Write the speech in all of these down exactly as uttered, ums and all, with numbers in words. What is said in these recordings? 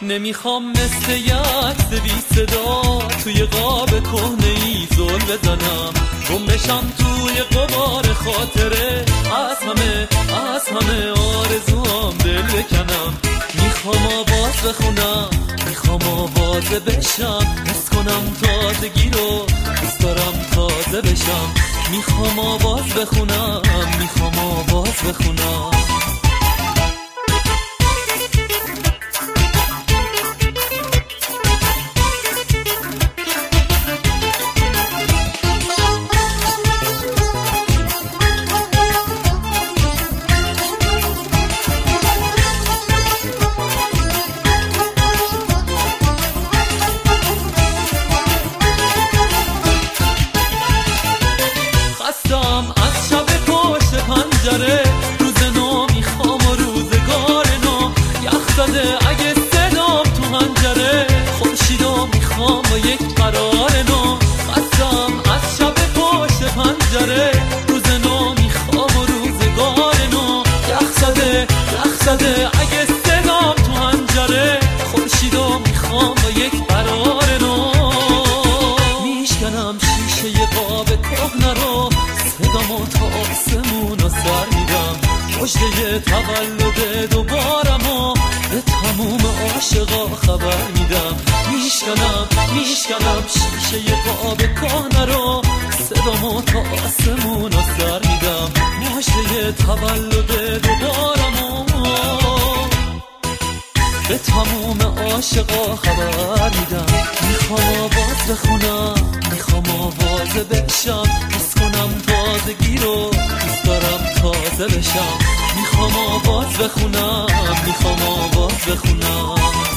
نمیخوام مثل یک بی صدا توی قاب کهنه ای زل بزنم، گم بشم توی غبار خاطره، از همه از همه آرزوام دل بکنم. میخوام آواز بخونم، میخوام آوازه بشم، حس کنم تازگی رو، دوست دارم تازه بشم. میخوام آواز بخونم، میخوام آواز بخونم. از شب پشت پنجره، روز نو میخوام و روزگار نو، یخ زده اگه صدام تو هنجره، خورشیدو میخوام با یک قرار نو. خستم از شب پشت پنجره، روز نو میخوام و روزگار نو، یخ زده یخ زده اگه صدام تو هنجره، خورشیدو میخوام با یک قرار نو. میشکنم شیشه قاب کهنه رو، صدامو تا آسمون و سر میدم، مژده تولد دوبارمو به تموم عاشقا خبر میدم. میشکنم میشکنم شیشه قاب کهنه رو، صدامو تا آسمون و سر میدم، مژده تولد دوبارمو به تموم عاشقا خبر میدم. میخوام آواز بخونم، میخوام آوازه بشم، حس کنم تازگی رو، دوست دارم تازه بشم. میخوام آواز بخونم، میخوام آواز بخونم.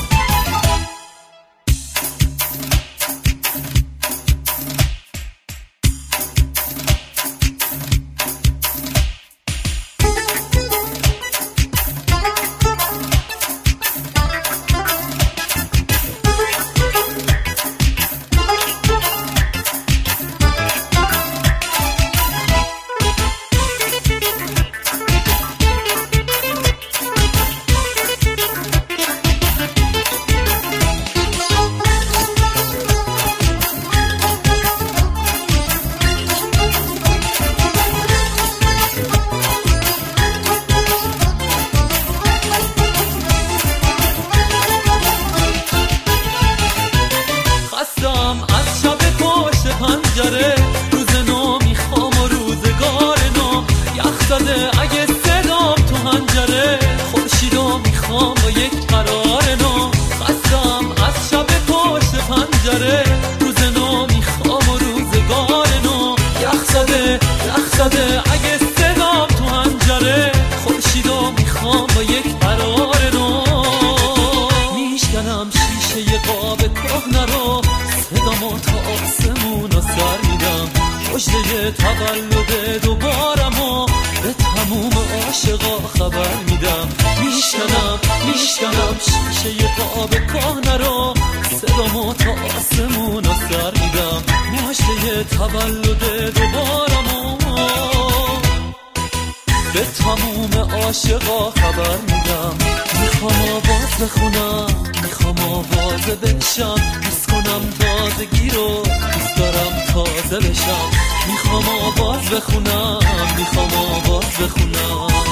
از شب پشت پنجره، روز نو میخوام و روزگار نو، یخ زده اگه صدام تو هنجره، خورشیدو میخوام با یک قرار نو. خستم از شب پشت پنجره، روز نو میخوام و روزگار نو، یخ زده یخ زده اگه صدام تو هنجره، خورشیدو میخوام با یک قرار نو. میشکنم شیشه قاب کهنه رو، صدامو تا آسمون و سر میدم، مژده تولد دوبارمو به تموم عاشقا خبر میدم. میشکنم میشکنم شیشه قاب کهنه رو، صدامو تا آسمون و سر میدم، مژده تولد دوبارمو به تموم عاشقا خبر میدم. میخوام آواز بخونم، میخوام آوازه بشم، حس کنم تازگی رو، دوست دارم تازه بشم. میخوام آواز بخونم، میخوام آواز بخونم.